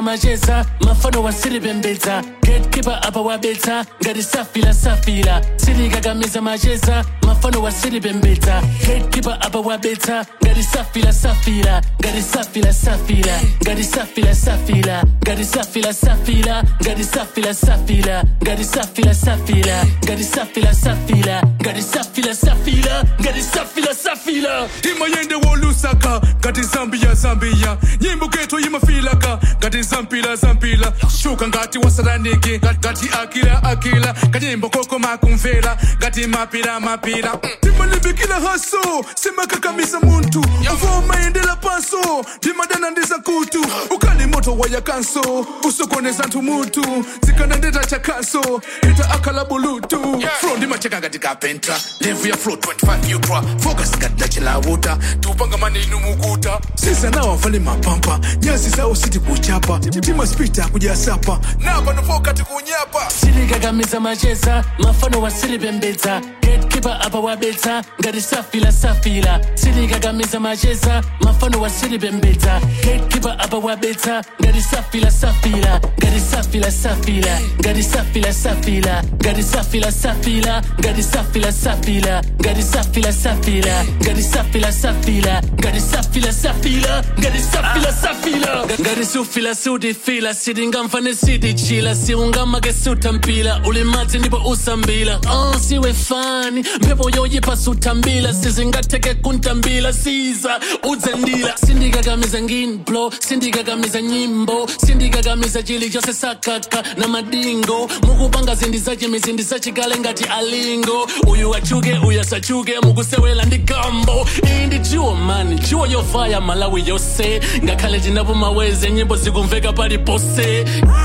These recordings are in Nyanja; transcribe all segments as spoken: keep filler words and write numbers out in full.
majeza mafano wasiri bembeza gatekeeper apa wabeta ngati safila safila siri kagamiza majeza mafano wasiri bembeza gatekeeper apa wabeta ngati safila safila ngati safila safila ngati safila safila ngati safila safila ngati safila safila ngati safila safila ngati safila safila ngati safila safila ngati safila safila imayende wolusaka ngati Zambia Zambia nyimbo keto imafilaka ngati zampila zampila shuka ngati wasaraniki ngati akila akila kanyimbo koko makumvela ngati mapira mapira timalibikila haso simakakamiza muntu uvoma endela paso dimadana ndiza kutu ukali moto waya kanso usokoneza ntu mutu zikanandeta cha kanso ita akala bulutu flow ndimacheka ngati kapenta level ya flow twenty-five ukra focus ngati nachila wuta tupanga mani inumukuta sisa na wafale mapampa nyasi sao siti kuchapa tima spita kujasapa na bano fokati kunyapa siri kagamiza majeza mafano wasiri bembeza gatekeeper apa wabeta ngati safila safila siri kagamiza majeza mafano wasiri bembeza gatekeeper apa wabeta ngati safila safila ngati safila safila ngati safila safila ngati safila safila ngati safila safila ngati safila safila ngati safila safila ngati safila safila ngati safila safila ngati sufila sudi fila sidinga mfane sidi chila siungama ke sutampila ulimati ndipo usambila oh siwe fani mpepo yoyipa sutambila sizingateke kuntambila siza uzendila sindikagamiza ngin blow sindikagamiza nyimbo sindikagamiza jili jose sakaka na madingo mukupanga zindizaje mizindizaje kale ngati alingo uyu achuke uyu asachuke mukusewela ndi gambo indi juo mani juo yo fire Malawi yose ngakhale tinabo maweze nyimbo zikumveka pali pose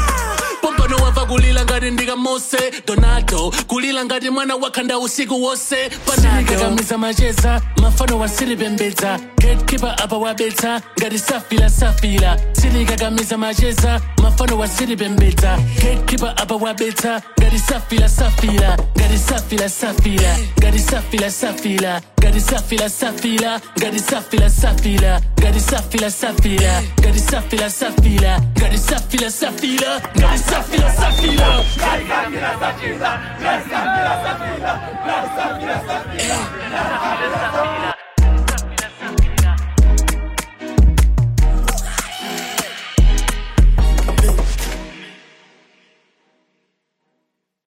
pompano wava kulila ngati ndika Mose Donato kulila ngati mwana wakhanda usiku wose panakagamiza majeza mafano wasiri bembeza gatekeeper apa wabeta ngati safila safila siri kagamiza majeza mafano wasiri bembeza gatekeeper apa wabeta ngati safila safila ngati safila safila ngati safila safila ngati safila safila ngati safila safila ngati safila safila ngati safila safila ngati safila safila ngati safila safila Safila safila, safila safila, safila safila.